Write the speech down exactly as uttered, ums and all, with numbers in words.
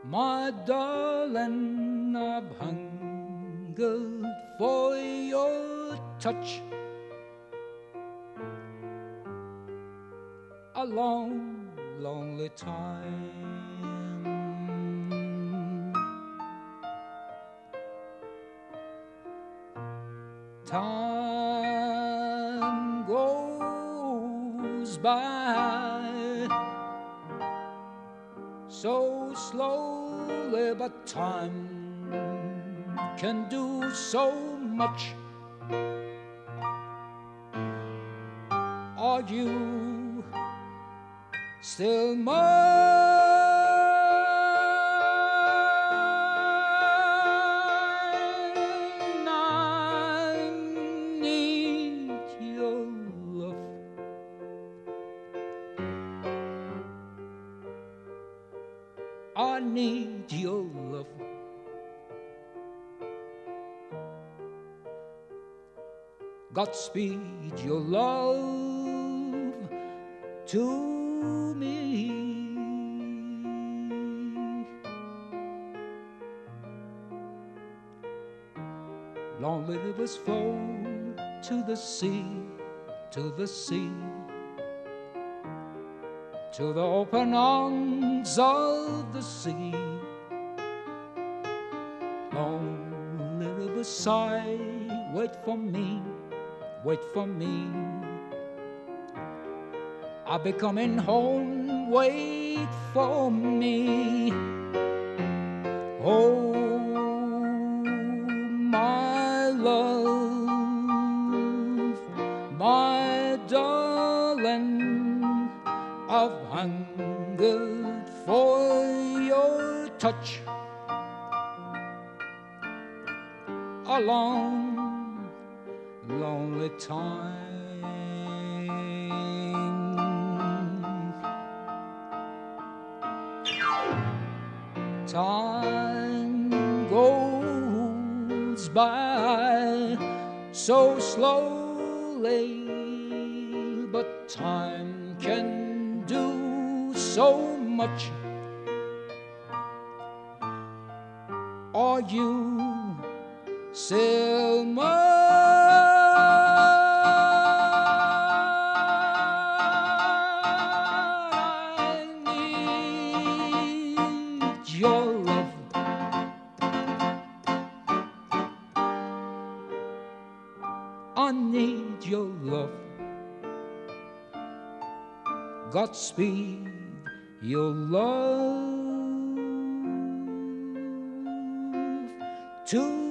My darling, I've hungered for your touch a long, lonely time. Time goes by so slowly, but time can do so much. Are you still mine? I need your love. I need your love. Godspeed your love to me. Lonely rivers flow to the sea, to the sea, to the open arms of the sea. Lonely rivers sigh, wait for me, wait for me. I'll be coming home, wait for me. Oh, my love, my darling, I've hungered for your touch a long, lonely time. Time goes by so slowly, but time can do so much. Are you still mine? Your love. I need your love. Godspeed your love to